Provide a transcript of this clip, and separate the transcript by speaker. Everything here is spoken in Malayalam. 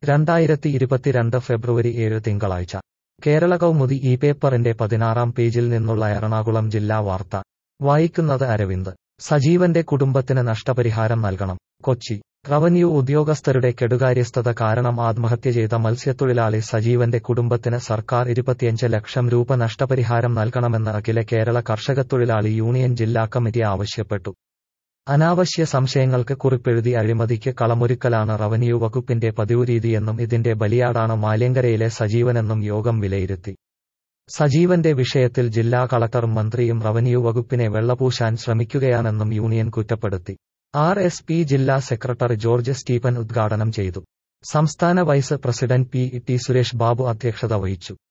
Speaker 1: 2022 ഫെബ്രുവരി 7 തിങ്കളാഴ്ച കേരള കൗമുദി ഈ പേപ്പറിന്റെ 16-ാം പേജിൽ നിന്നുള്ള എറണാകുളം ജില്ലാ വാർത്ത വായിക്കുന്നത് അരവിന്ദ്. സജീവന്റെ കുടുംബത്തിന് നഷ്ടപരിഹാരം നൽകണം. കൊച്ചി. റവന്യൂ ഉദ്യോഗസ്ഥരുടെ കെടുകാര്യസ്ഥത കാരണം ആത്മഹത്യ ചെയ്ത മത്സ്യത്തൊഴിലാളി സജീവന്റെ കുടുംബത്തിന് സർക്കാർ 25 ലക്ഷം രൂപ നഷ്ടപരിഹാരം നൽകണമെന്ന് അഖില കേരള കർഷകത്തൊഴിലാളി യൂണിയൻ ജില്ലാ കമ്മിറ്റി ആവശ്യപ്പെട്ടു. അനാവശ്യ സംശയങ്ങൾക്ക് കുറിപ്പെഴുതി അഴിമതിക്ക് കളമൊരുക്കലാണ് റവന്യൂ വകുപ്പിന്റെ പതിവുരീതിയെന്നും ഇതിന്റെ ബലിയാടാണ് മാല്യങ്കരയിലെ സജീവനെന്നും യോഗം വിലയിരുത്തി. സജീവന്റെ വിഷയത്തിൽ ജില്ലാ കളക്ടറും മന്ത്രിയും റവന്യൂ വകുപ്പിനെ വെള്ളപൂശാൻ ശ്രമിക്കുകയാണെന്നും യൂണിയൻ കുറ്റപ്പെടുത്തി. RSP ജില്ലാ സെക്രട്ടറി ജോർജ് സ്റ്റീഫൻ ഉദ്ഘാടനം ചെയ്തു. സംസ്ഥാന vice president P. T. Suresh Babu അധ്യക്ഷത വഹിച്ചു.